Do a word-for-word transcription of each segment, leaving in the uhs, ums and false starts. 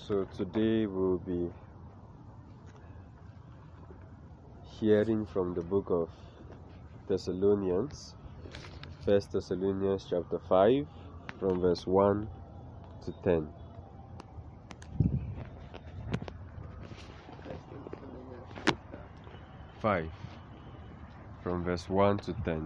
So today we'll be hearing from the book of Thessalonians, First Thessalonians chapter five, from verse one to ten. Five, from verse one to ten.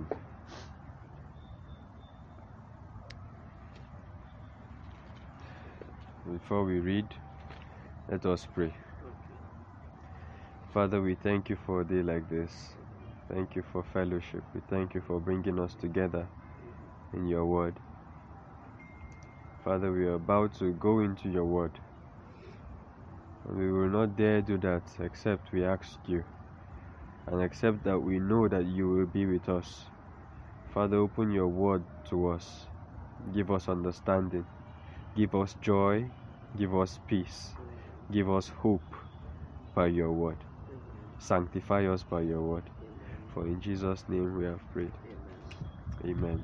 Before we read, let us pray. Father, we thank you for a day like this. Thank you for fellowship. We thank you for bringing us together in your word. Father, we are about to go into your word. And we will not dare do that except we ask you. And except that we know that you will be with us. Father, open your word to us. Give us understanding. Give us joy. Give us peace. Give us hope by your word. Sanctify us by your word. For in Jesus' name we have prayed. Amen.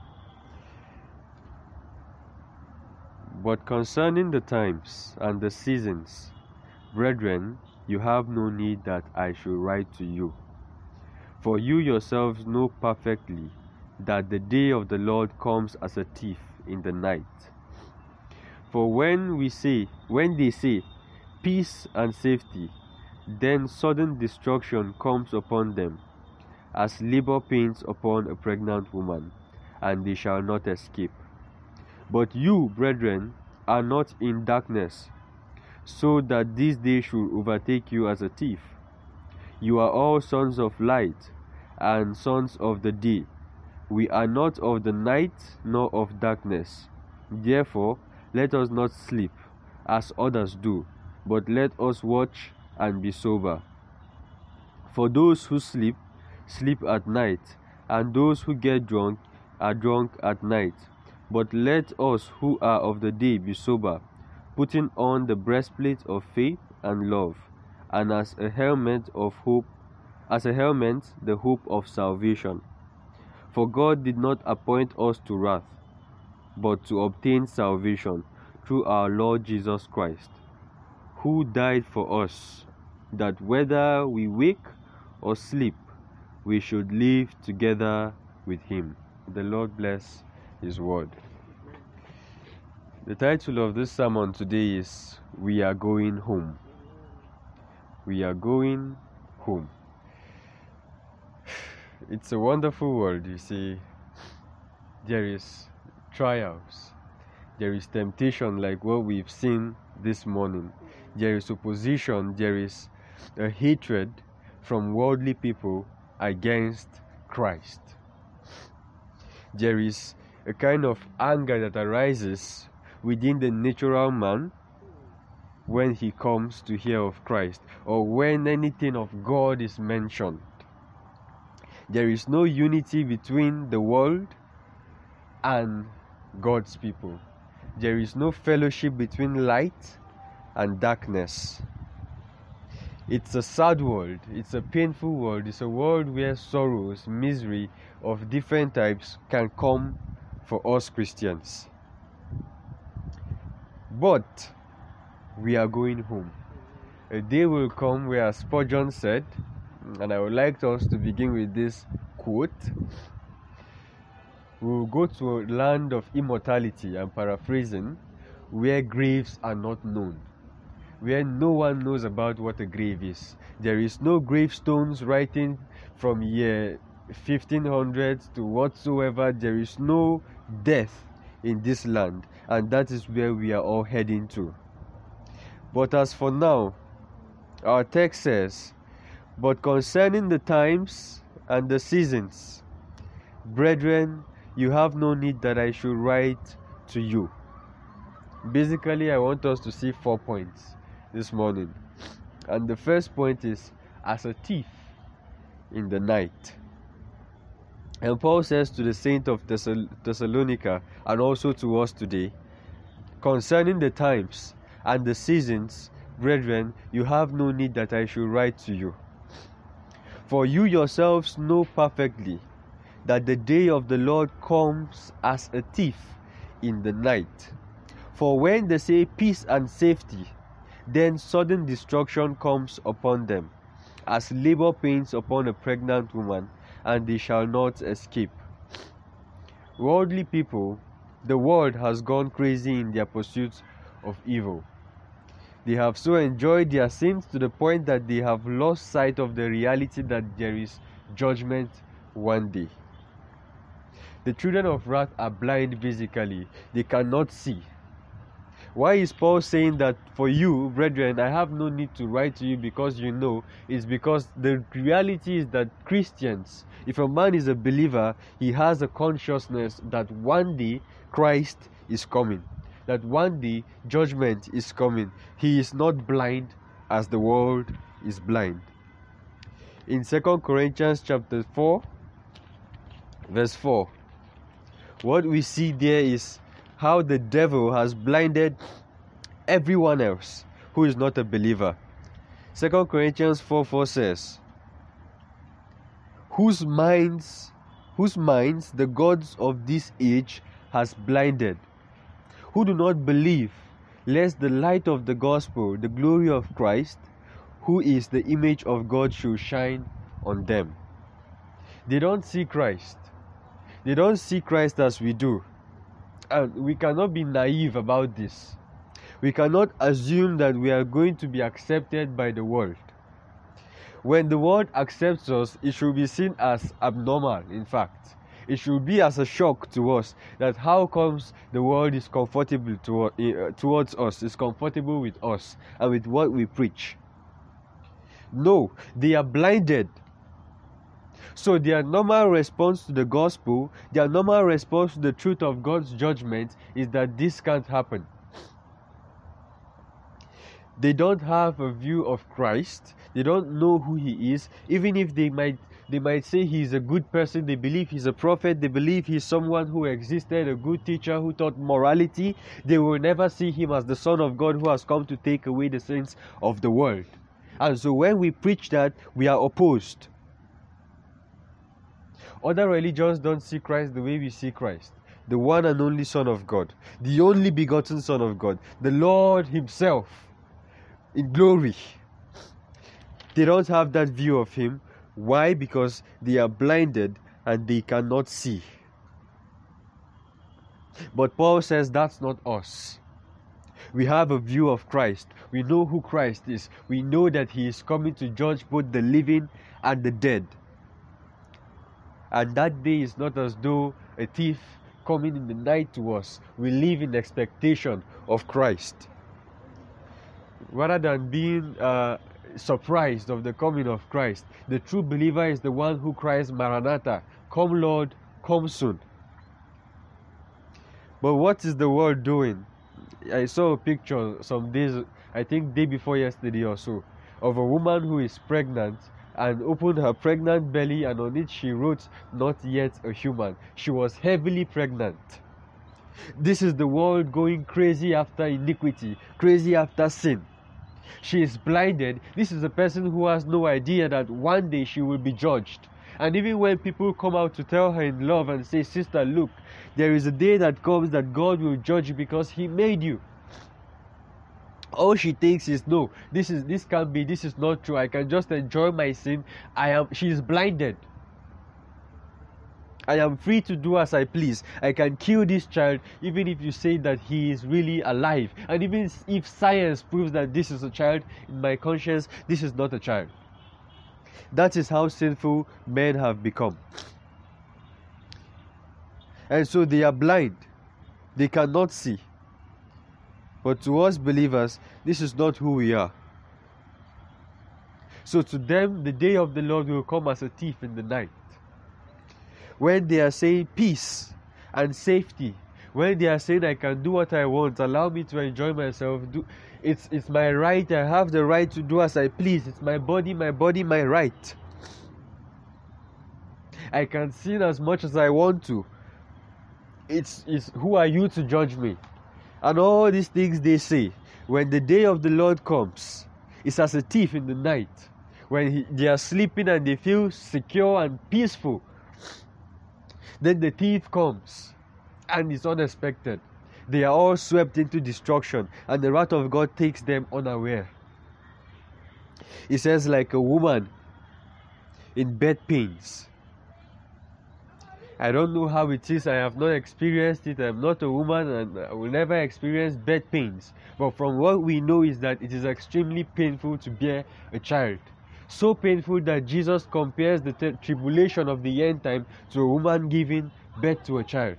But concerning the times and the seasons, brethren, you have no need that I should write to you. For you yourselves know perfectly that the day of the Lord comes as a thief in the night. For when we say, when they say, peace and safety, then sudden destruction comes upon them, as labor pains upon a pregnant woman, and they shall not escape. But you, brethren, are not in darkness, so that this day should overtake you as a thief. You are all sons of light, and sons of the day. We are not of the night, nor of darkness. Therefore, let us not sleep, as others do, but let us watch and be sober. For those who sleep, sleep at night, and those who get drunk are drunk at night. But let us who are of the day be sober, putting on the breastplate of faith and love, and as a helmet of hope, as a helmet the hope of salvation. For God did not appoint us to wrath, but to obtain salvation through our Lord Jesus Christ, who died for us, that whether we wake or sleep, we should live together with him. The Lord bless his word. The title of this sermon today is We Are Going Home. We are going home. It's a wonderful world, you see. There is trials. There is temptation like what we've seen this morning. There is opposition. There is a hatred from worldly people against Christ. There is a kind of anger that arises within the natural man when he comes to hear of Christ, or when anything of God is mentioned. There is no unity between the world and God's people. There is no fellowship between light and darkness. It's a sad world. It's a painful world. It's a world where sorrows, misery of different types can come for us Christians. But we are going home. A day will come where Spurgeon said, and I would like us to begin with this quote, we will go to a land of immortality, I'm paraphrasing, where graves are not known, where no one knows about what a grave is. There is no gravestones writing from year fifteen hundred to whatsoever. There is no death in this land, and that is where we are all heading to. But as for now, our text says, but concerning the times and the seasons, brethren, you have no need that I should write to you. Basically, I want us to see four points this morning. And the first point is, as a thief in the night. And Paul says to the saint of Thessal- Thessalonica, and also to us today, concerning the times and the seasons, brethren, you have no need that I should write to you. For you yourselves know perfectly that the day of the Lord comes as a thief in the night. For when they say peace and safety, Then sudden destruction comes upon them, as labor pains upon a pregnant woman, and they shall not escape. Worldly people, the world has gone crazy in their pursuit of evil. They have so enjoyed their sins to the point that they have lost sight of the reality that there is judgment one day. The children of wrath are blind physically, they cannot see. Why is Paul saying that for you, brethren, I have no need to write to you because you know? It's because the reality is that Christians, if a man is a believer, he has a consciousness that one day Christ is coming, that one day judgment is coming. He is not blind as the world is blind. In Second Corinthians chapter four, verse four, what we see there is how the devil has blinded everyone else who is not a believer. Second Corinthians four four says, whose minds whose minds the gods of this age has blinded, who do not believe, lest the light of the gospel, the glory of Christ, who is the image of God, should shine on them. They don't see Christ. They don't see Christ as we do. And we cannot be naive about this. We cannot assume that we are going to be accepted by the world. When the world accepts us, it should be seen as abnormal, in fact. It should be as a shock to us that how comes the world is comfortable to, uh, towards us, is comfortable with us and with what we preach. No, they are blinded. So their normal response to the gospel, their normal response to the truth of God's judgment is that this can't happen. They don't have a view of Christ. They don't know who he is. Even if they might they might say he's a good person, they believe he's a prophet, they believe he's someone who existed, a good teacher who taught morality, they will never see him as the Son of God who has come to take away the sins of the world. And so when we preach that, we are opposed. Other religions don't see Christ the way we see Christ. The one and only Son of God. The only begotten Son of God. The Lord himself in glory. They don't have that view of him. Why? Because they are blinded and they cannot see. But Paul says that's not us. We have a view of Christ. We know who Christ is. We know that he is coming to judge both the living and the dead. And that day is not as though a thief coming in the night to us. We live in expectation of Christ. Rather than being uh, surprised of the coming of Christ, the true believer is the one who cries, Maranatha, come Lord, come soon. But what is the world doing? I saw a picture some days, I think day before yesterday or so, of a woman who is pregnant and opened her pregnant belly, and on it she wrote, not yet a human. She was heavily pregnant. This is the world going crazy after iniquity, crazy after sin. She is blinded. This is a person who has no idea that one day she will be judged. And even when people come out to tell her in love and say, sister, look, there is a day that comes that God will judge you because he made you. All she thinks is, no, this is this can't be, this is not true. I can just enjoy my sin. I am she is blinded. I am free to do as I please. I can kill this child even if you say that he is really alive. And even if science proves that this is a child, in my conscience, this is not a child. That is how sinful men have become. And so they are blind. They cannot see. But to us believers, this is not who we are. So to them, the day of the Lord will come as a thief in the night. When they are saying peace and safety, when they are saying I can do what I want, allow me to enjoy myself, do, it's, it's my right, I have the right to do as I please, it's my body, my body, my right. I can sin as much as I want to. It's, it's who are you to judge me? And all these things they say, when the day of the Lord comes, it's as a thief in the night. When he, they are sleeping and they feel secure and peaceful. Then the thief comes and it's unexpected. They are all swept into destruction, and the wrath of God takes them unaware. It says, like a woman in bed pains. I don't know how it is. I have not experienced it. I'm not a woman and I will never experience bed pains. But from what we know is that it is extremely painful to bear a child. So painful that Jesus compares the t- tribulation of the end time to a woman giving birth to a child.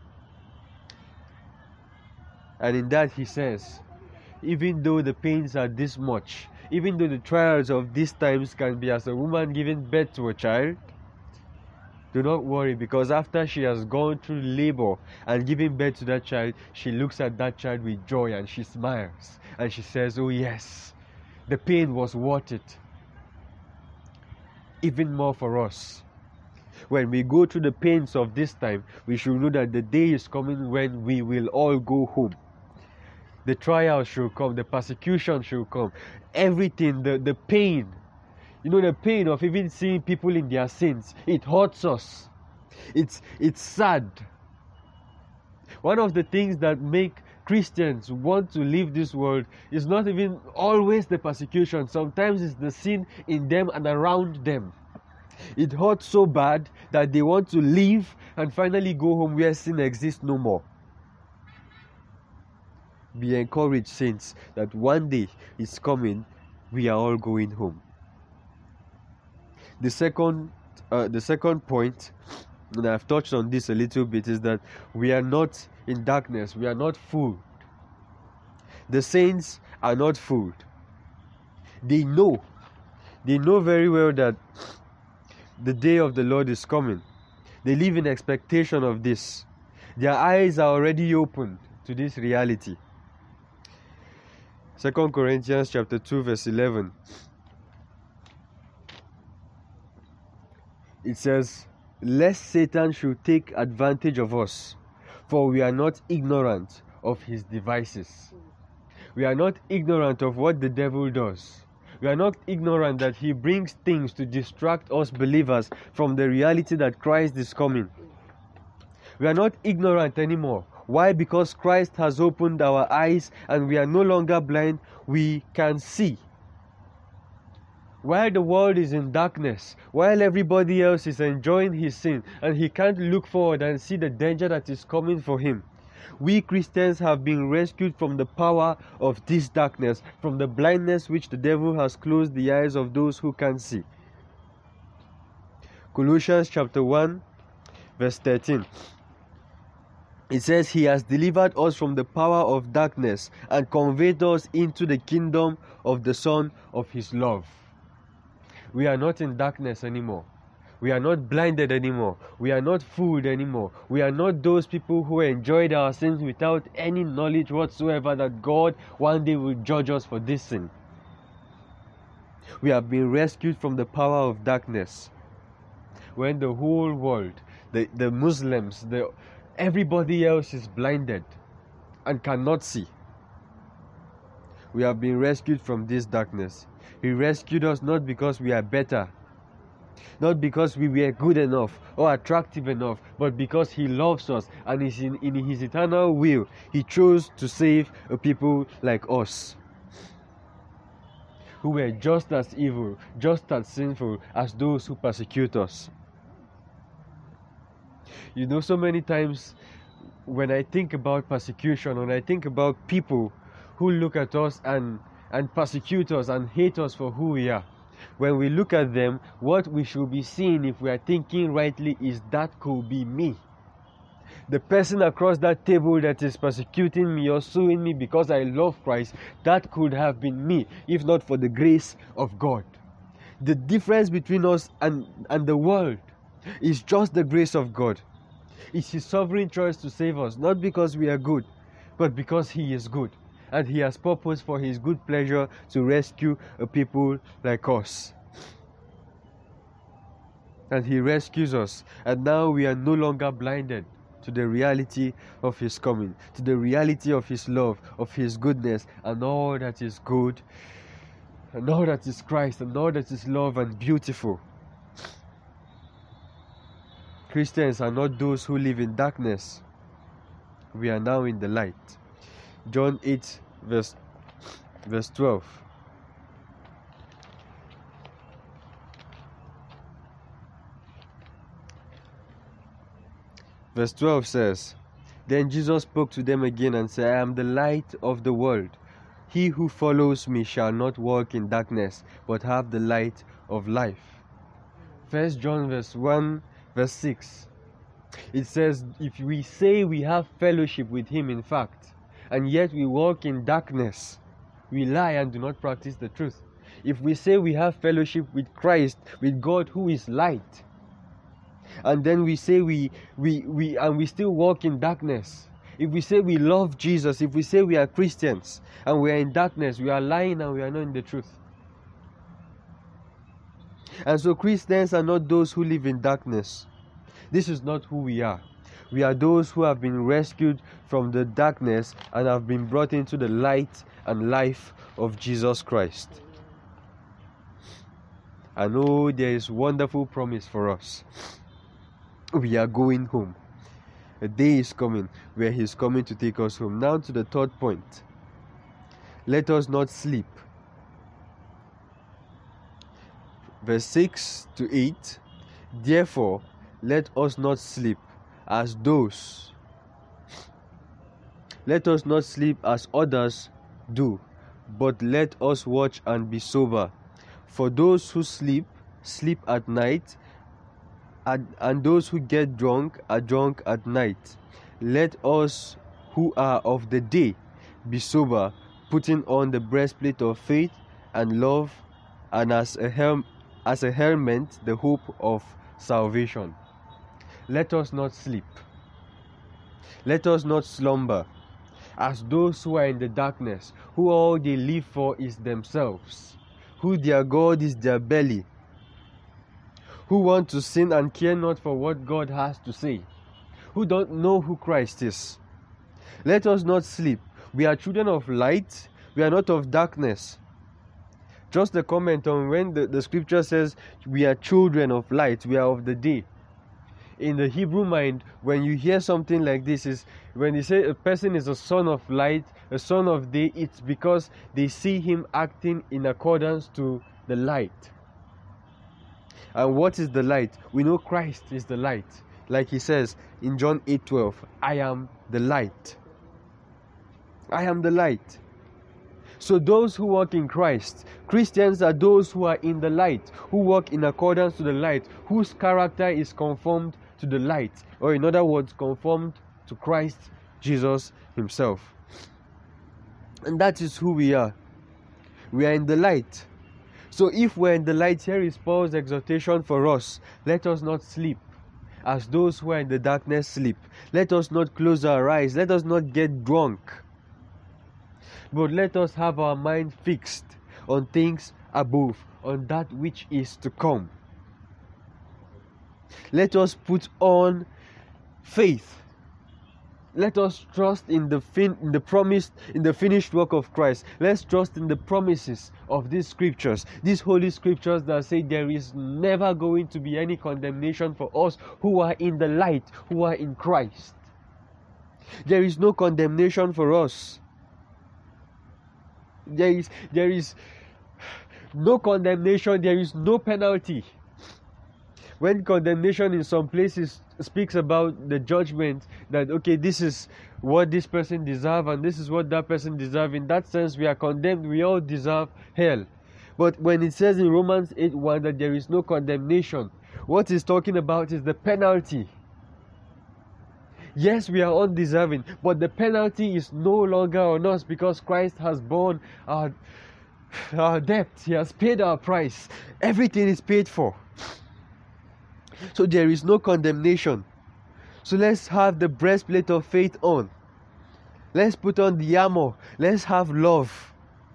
And in that he says, even though the pains are this much, even though the trials of these times can be as a woman giving birth to a child, do not worry, because after she has gone through labor and giving birth to that child, she looks at that child with joy and she smiles and she says, oh yes, the pain was worth it. Even more for us. When we go through the pains of this time, we should know that the day is coming when we will all go home. The trial should come, the persecution should come, everything, the, the pain. You know, the pain of even seeing people in their sins, it hurts us. It's, it's sad. One of the things that make Christians want to leave this world is not even always the persecution. Sometimes it's the sin in them and around them. It hurts so bad that they want to leave and finally go home where sin exists no more. Be encouraged, saints, that one day is coming, we are all going home. The second, uh, the second point, and I've touched on this a little bit, is that we are not in darkness. We are not fooled. The saints are not fooled. They know. They know very well that the day of the Lord is coming. They live in expectation of this. Their eyes are already open to this reality. Second Corinthians chapter two, verse eleven. It says, lest Satan should take advantage of us, for we are not ignorant of his devices. We are not ignorant of what the devil does. We are not ignorant that he brings things to distract us believers from the reality that Christ is coming. We are not ignorant anymore. Why? Because Christ has opened our eyes and we are no longer blind. We can see. While the world is in darkness, while everybody else is enjoying his sin, and he can't look forward and see the danger that is coming for him, we Christians have been rescued from the power of this darkness, from the blindness which the devil has closed the eyes of those who can see. Colossians chapter one, verse thirteen. It says, he has delivered us from the power of darkness and conveyed us into the kingdom of the Son of his love. We are not in darkness anymore. We are not blinded anymore. We are not fooled anymore. We are not those people who enjoyed our sins without any knowledge whatsoever that God one day will judge us for this sin. We have been rescued from the power of darkness. When the whole world, the, the Muslims, the, everybody else is blinded and cannot see. We have been rescued from this darkness. He rescued us not because we are better, not because we were good enough or attractive enough, but because he loves us and is in, in his eternal will, he chose to save a people like us, who were just as evil, just as sinful as those who persecute us. You know, so many times when I think about persecution, when I think about people who look at us and and persecute us and hate us for who we are, when we look at them, what we should be seeing, if we are thinking rightly, is that could be me. The person across that table that is persecuting me or suing me because I love Christ, that could have been me, if not for the grace of God. The difference between us and, and the world is just the grace of God. It's his sovereign choice to save us, not because we are good, but because he is good. And he has purpose for his good pleasure to rescue a people like us. And he rescues us. And now we are no longer blinded to the reality of his coming, to the reality of his love, of his goodness, and all that is good, and all that is Christ, and all that is love and beautiful. Christians are not those who live in darkness. we are now in the light. John eight, verse, verse twelve. Verse twelve says, Then Jesus spoke to them again and said, I am the light of the world. He who follows me shall not walk in darkness, but have the light of life. First John verse one, verse six. It says, if we say we have fellowship with him, in fact, and yet we walk in darkness, we lie and do not practice the truth. If we say we have fellowship with Christ, with God who is light, and then we say we we we and we still walk in darkness, if we say we love Jesus, if we say we are Christians and we are in darkness, we are lying and we are not in the truth. And so Christians are not those who live in darkness. This is not who we are. We are those who have been rescued from the darkness and have been brought into the light and life of Jesus Christ. I know there is wonderful promise for us. We are going home. A day is coming where He is coming to take us home. Now to the third point. Let us not sleep. Verse six to eight. Therefore, let us not sleep as those. Let us not sleep as others do, but let us watch and be sober. For those who sleep, sleep at night, and, and those who get drunk are drunk at night. Let us who are of the day be sober, putting on the breastplate of faith and love, and as a helm, as a helmet the hope of salvation. Let us not sleep. Let us not slumber, as those who are in the darkness, who all they live for is themselves, who their God is their belly, who want to sin and care not for what God has to say, who don't know who Christ is. Let us not sleep. We are children of light. We are not of darkness. Just a comment on when the, the scripture says we are children of light, we are of the day. In the Hebrew mind, when you hear something like this, is when they say a person is a son of light, a son of day, it's because they see him acting in accordance to the light. And what is the light? We know Christ is the light. Like he says in John eight twelve, I am the light. I am the light. So those who walk in Christ, Christians are those who are in the light, who walk in accordance to the light, whose character is conformed to the light, or in other words, conformed to Christ Jesus himself. And that is who we are. We are in the light. So if we're in the light, here is Paul's exhortation for us. Let us not sleep as those who are in the darkness sleep. Let us not close our eyes. Let us not get drunk. But let us have our mind fixed on things above, on that which is to come. Let us put on faith. Let us trust in the fin- in the promised, in the finished work of Christ. Let's trust in the promises of these scriptures, these holy scriptures that say there is never going to be any condemnation for us who are in the light, who are in Christ. There is no condemnation for us. There is, there is no condemnation, there is no penalty. When condemnation in some places speaks about the judgment, that okay, this is what this person deserves and this is what that person deserves, in that sense we are condemned, we all deserve hell. But when it says in Romans eight one that there is no condemnation, what it's talking about is the penalty. Yes, we are undeserving, but the penalty is no longer on us because Christ has borne our, our debt. He has paid our price. Everything is paid for. So there is no condemnation. So let's have the breastplate of faith on. Let's put on the armor. Let's have love.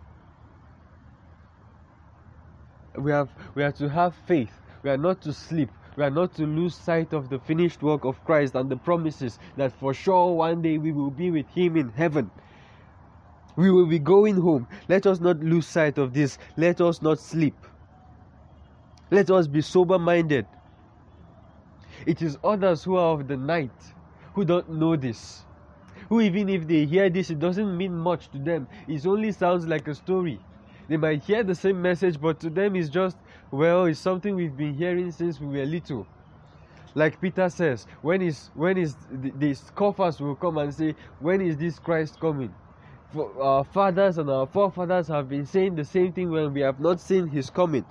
We have, we are to have faith. We are not to sleep. We are not to lose sight of the finished work of Christ and the promises that for sure one day we will be with Him in heaven. We will be going home. Let us not lose sight of this. Let us not sleep. Let us be sober-minded. It is others who are of the night who don't know this. who even if they hear this, it doesn't mean much to them. It only sounds like a story. They might hear the same message, but to them it's just, well, it's something we've been hearing since we were little. Like Peter says, when is when is the, the scoffers will come and say, when is this Christ coming? For our fathers and our forefathers have been saying the same thing when we have not seen his coming.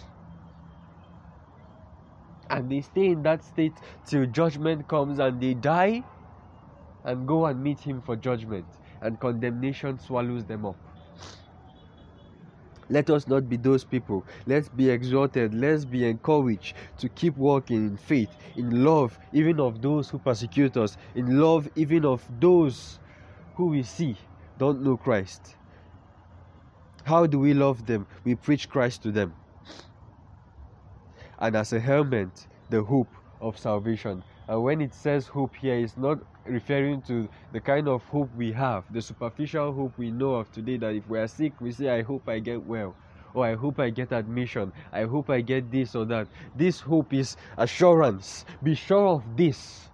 And they stay in that state till judgment comes, and they die and go and meet him for judgment, and condemnation swallows them up. Let us not be those people. Let's be exhorted, let's be encouraged to keep walking in faith, in love even of those who persecute us, in love even of those who we see don't know Christ. How do we love them? We preach Christ to them. And as a helmet, the hope of salvation. And when it says hope here, it's not referring to the kind of hope we have, the superficial hope we know of today, that if we are sick, we say, I hope I get well, or I hope I get admission, I hope I get this or that. This hope is assurance. Be sure of this.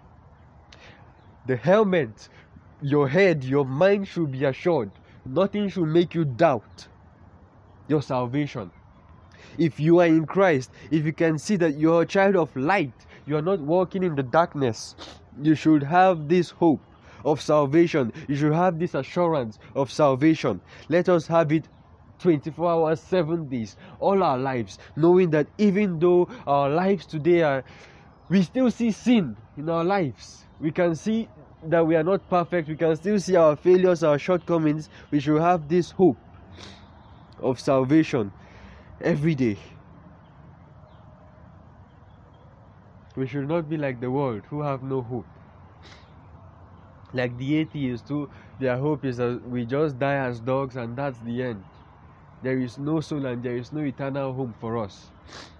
The helmet, your head, your mind should be assured. Nothing should make you doubt your salvation. If you are in Christ, if you can see that you are a child of light, you are not walking in the darkness, you should have this hope of salvation. You should have this assurance of salvation. Let us have it twenty-four hours, seven days, all our lives, knowing that even though our lives today are, we still see sin in our lives. We can see that we are not perfect. We can still see our failures, our shortcomings. We should have this hope of salvation every day. We should not be like the world, who have no hope. Like the atheists, who their hope is that we just die as dogs and that's the end. There is no soul and there is no eternal home for us.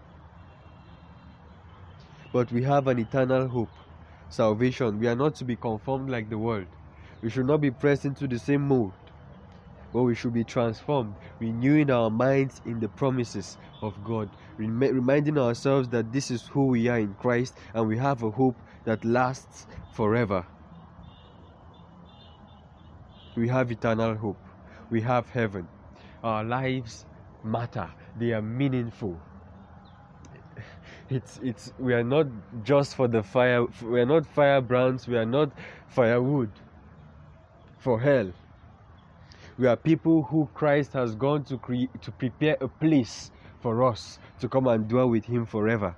But we have an eternal hope, salvation. We are not to be conformed like the world. We should not be pressed into the same mold, but we should be transformed, renewing our minds in the promises of God, rem- reminding ourselves that this is who we are in Christ, and we have a hope that lasts forever. We have eternal hope. We have heaven. Our lives matter. They are meaningful. It's it's we are not just for the fire. We are not firebrands. We are not firewood for hell. We are people who Christ has gone to create, to prepare a place for us to come and dwell with him forever.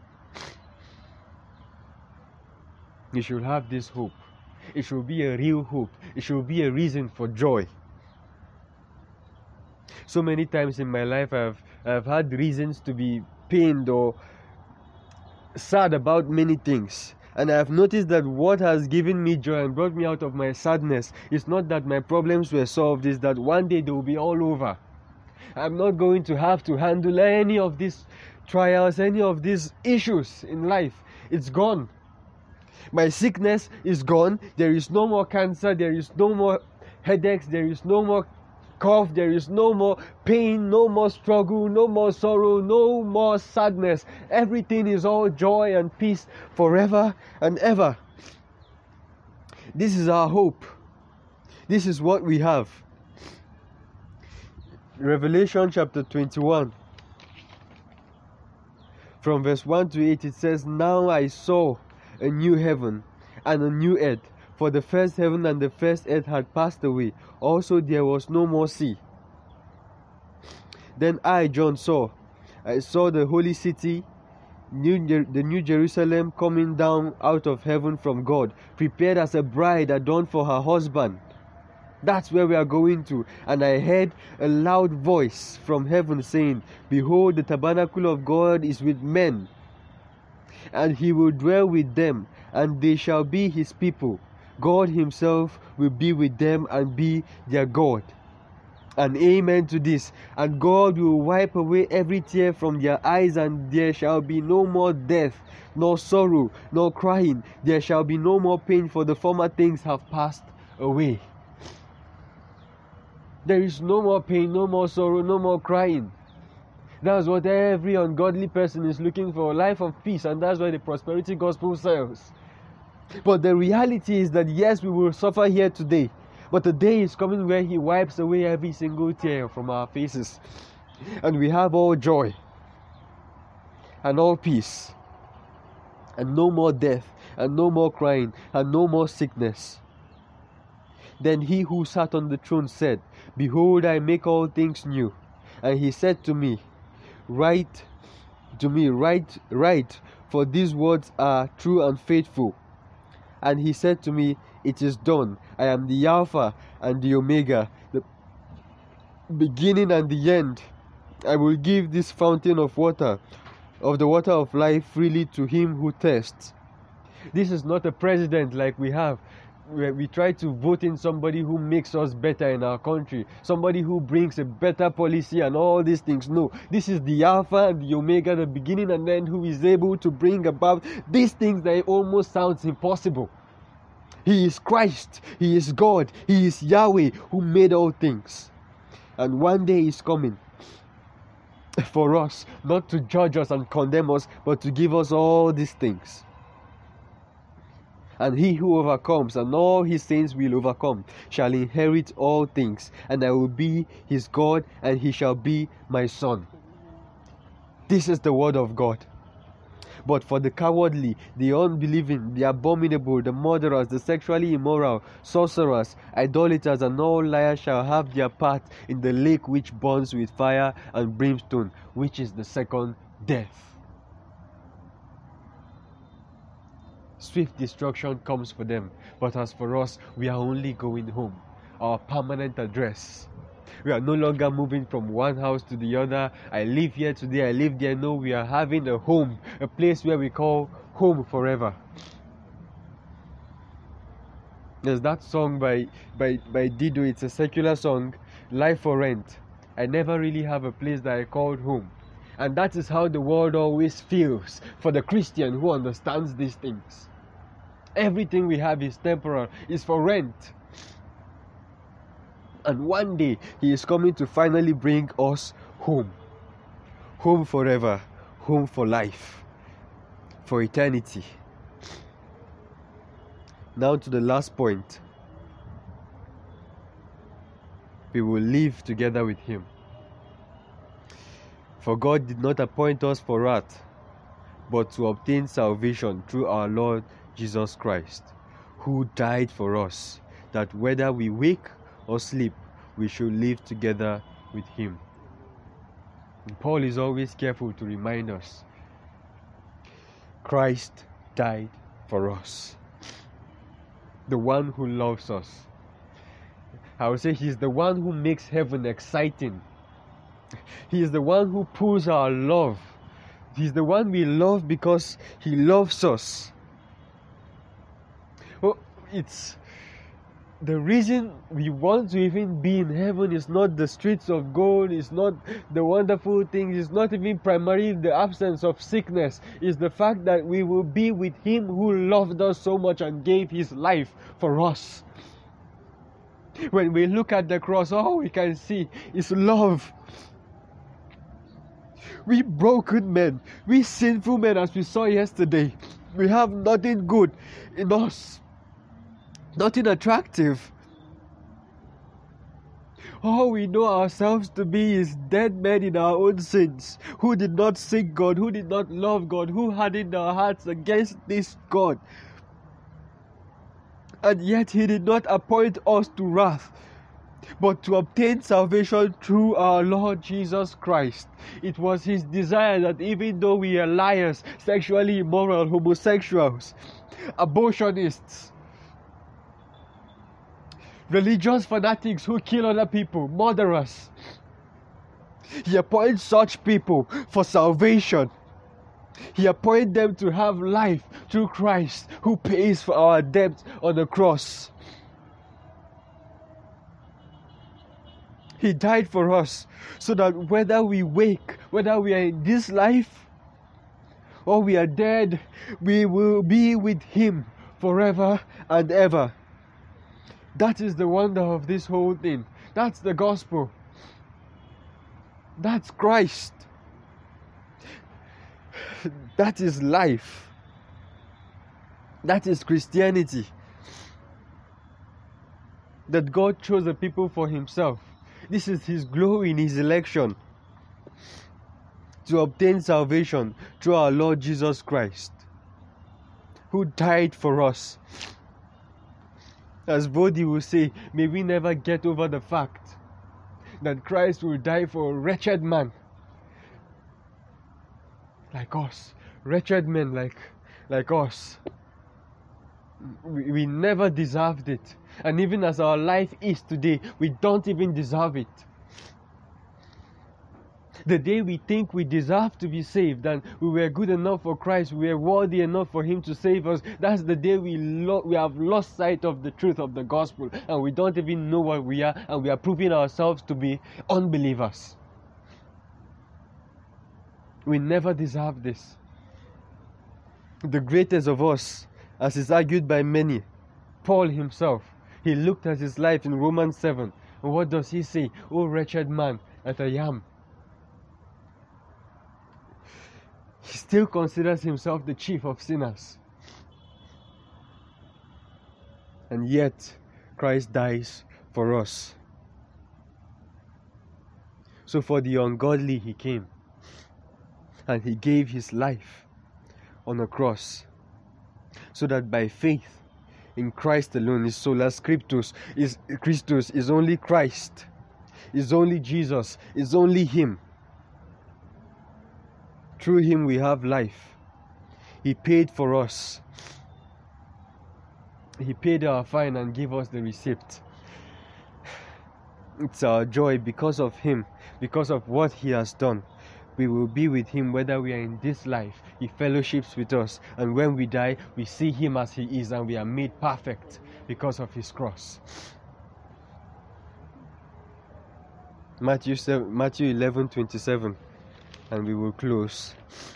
You should have this hope. It should be a real hope. It should be a reason for joy. So many times in my life I've I've had reasons to be pained or sad about many things. And I have noticed that what has given me joy and brought me out of my sadness is not that my problems were solved, is that one day they will be all over. I'm not going to have to handle any of these trials, any of these issues in life. It's gone. My sickness is gone. There is no more cancer. There is no more headaches. There is no more cough. There is no more pain, no more struggle, no more sorrow, no more sadness. Everything is all joy and peace forever and ever. This is our hope. This is what we have. Revelation chapter twenty-one, from verse one to eight, it says, Now I saw a new heaven and a new earth, for the first heaven and the first earth had passed away. Also there was no more sea. Then I, John, saw, I saw the holy city, new Jer- the new Jerusalem, coming down out of heaven from God, prepared as a bride adorned for her husband. That's where we are going to. And I heard a loud voice from heaven saying, Behold, the tabernacle of God is with men, and he will dwell with them, and they shall be his people. God himself will be with them and be their God. And amen to this. And God will wipe away every tear from their eyes, and there shall be no more death, nor sorrow, nor crying. There shall be no more pain, for the former things have passed away. There is no more pain, no more sorrow, no more crying. That's what every ungodly person is looking for, a life of peace, and that's why the prosperity gospel sells. But the reality is that yes, we will suffer here today, but the day is coming where He wipes away every single tear from our faces, and we have all joy and all peace, and no more death, and no more crying, and no more sickness. Then He who sat on the throne said, Behold, I make all things new. And He said to me, Write to me, write, write, for these words are true and faithful. And He said to me, It is done. I am the Alpha and the Omega, the beginning and the end. I will give this fountain of water, of the water of life, freely to him who thirsts. This is not a president like we have, where we try to vote in somebody who makes us better in our country, somebody who brings a better policy and all these things. No, this is the Alpha and the Omega, the beginning and end, who is able to bring about these things that almost sounds impossible. He is Christ, He is God, He is Yahweh, who made all things. And one day is coming for us, not to judge us and condemn us, but to give us all these things. And he who overcomes, and all his saints will overcome, shall inherit all things, and I will be his God, and he shall be my son. This is the word of God. But for the cowardly, the unbelieving, the abominable, the murderers, the sexually immoral, sorcerers, idolaters, and all liars shall have their part in the lake which burns with fire and brimstone, which is the second death. Swift destruction comes for them, but as for us, we are only going home, our permanent address. We are no longer moving from one house to the other. I live here today, I live there. No, we are having a home, a place where we call home forever. There's that song by, by, by Dido. It's a secular song, Life for Rent. I never really have a place that I called home. And that is how the world always feels for the Christian who understands these things. Everything we have is temporal, is for rent. And one day, He is coming to finally bring us home. Home forever, home for life, for eternity. Now to the last point. We will live together with Him. For God did not appoint us for wrath, but to obtain salvation through our Lord Jesus Christ, who died for us, that whether we wake or sleep, we should live together with Him. And Paul is always careful to remind us, Christ died for us. The one who loves us. I would say He's the one who makes heaven exciting. He is the one who pulls our love. He's the one we love because He loves us. Oh, it's the reason we want to even be in heaven is not the streets of gold, it's not the wonderful things, it's not even primarily the absence of sickness. It's the fact that we will be with Him who loved us so much and gave His life for us. When we look at the cross, all we can see is love. We broken men, we sinful men, as we saw yesterday, we have nothing good in us, nothing attractive. All we know ourselves to be is dead men in our own sins, who did not seek God, who did not love God, who hardened our hearts against this God. And yet He did not appoint us to wrath, but to obtain salvation through our Lord Jesus Christ. It was His desire that even though we are liars, sexually immoral, homosexuals, abortionists, religious fanatics who kill other people, murderers, He appoints such people for salvation. He appointed them to have life through Christ, who pays for our debt on the cross. He died for us so that whether we wake, whether we are in this life or we are dead, we will be with Him forever and ever. That is the wonder of this whole thing. That's the gospel. That's Christ. That is life. That is Christianity. That God chose a people for himself. This is his glory in his election. To obtain salvation through our Lord Jesus Christ, who died for us. As Bodhi will say, may we never get over the fact that Christ will die for a wretched man like us. Wretched men like, like us. We, we never deserved it. And even as our life is today, we don't even deserve it. The day we think we deserve to be saved and we were good enough for Christ, we were worthy enough for him to save us, that's the day we lo- we have lost sight of the truth of the gospel, and we don't even know what we are, and we are proving ourselves to be unbelievers. We never deserve this. The greatest of us, as is argued by many, Paul himself, he looked at his life in Romans seven, and what does he say? "O wretched man that I am." He still considers himself the chief of sinners. And yet, Christ dies for us. So for the ungodly he came. And he gave his life on a cross. So that by faith in Christ alone, is sola scriptus, is Christus, is only Christ, is only Jesus, is only him. Through him we have life. He paid for us. He paid our fine and gave us the receipt. It's our joy because of him, because of what he has done. We will be with him whether we are in this life. He fellowships with us. And when we die, we see him as he is, and we are made perfect because of his cross. Matthew seven, Matthew eleven twenty-seven. And we will close.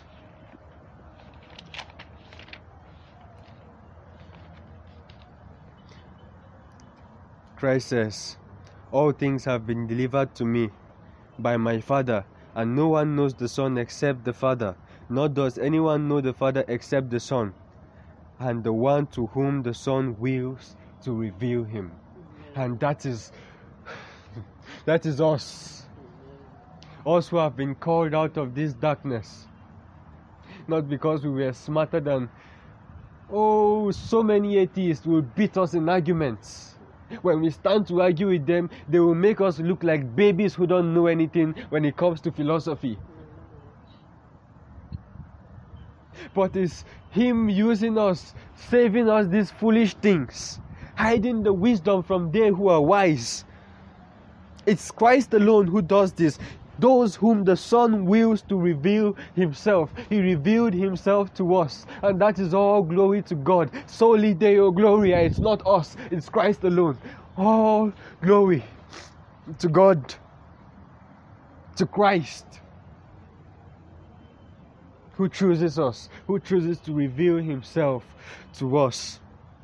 Christ says, "All things have been delivered to me by my Father, and no one knows the Son except the Father, nor does anyone know the Father except the Son, and the one to whom the Son wills to reveal him." And that is, that is us. Us who have been called out of this darkness. Not because we were smarter than, oh, so many atheists will beat us in arguments. When we stand to argue with them, they will make us look like babies who don't know anything when it comes to philosophy. But it's him using us, saving us these foolish things, hiding the wisdom from they who are wise. It's Christ alone who does this. Those whom the Son wills to reveal himself. He revealed himself to us. And that is all glory to God. Soli Deo Gloria. It's not us. It's Christ alone. All glory to God. To Christ. Who chooses us. Who chooses to reveal himself to us.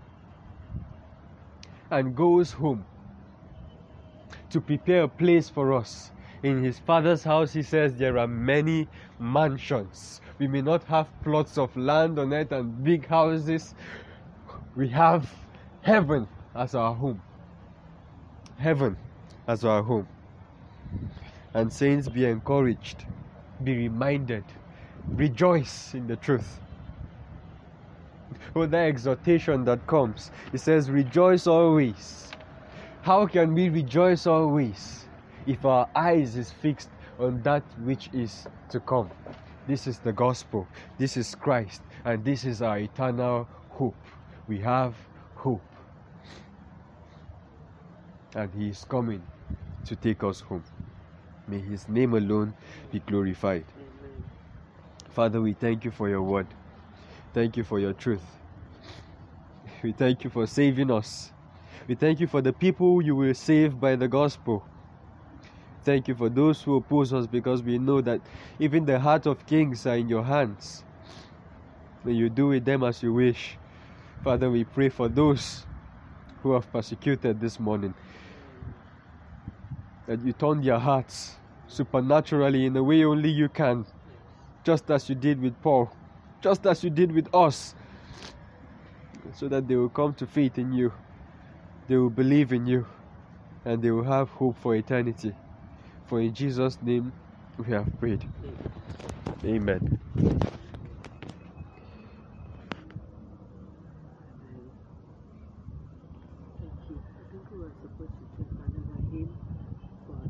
And goes home to prepare a place for us. In his Father's house, he says, there are many mansions. We may not have plots of land on it and big houses. We have heaven as our home. Heaven as our home. And saints, be encouraged. Be reminded. Rejoice in the truth. Oh, that exhortation that comes. It says, rejoice always. How can we rejoice always? If our eyes is fixed on that which is to come. This is the gospel. This is Christ. And this is our eternal hope. We have hope. And he is coming to take us home. May his name alone be glorified. Amen. Father, we thank you for your word. Thank you for your truth. We thank you for saving us. We thank you for the people you will save by the gospel. Thank you for those who oppose us, because we know that even the heart of kings are in your hands. May you do with them as you wish. Father, we pray for those who have persecuted this morning, that you turn their hearts supernaturally in a way only you can, just as you did with Paul, just as you did with us. so that they will come to faith in you, they will believe in you, and they will have hope for eternity. For in Jesus' name we have prayed. Amen. Thank you. I think we were supposed to take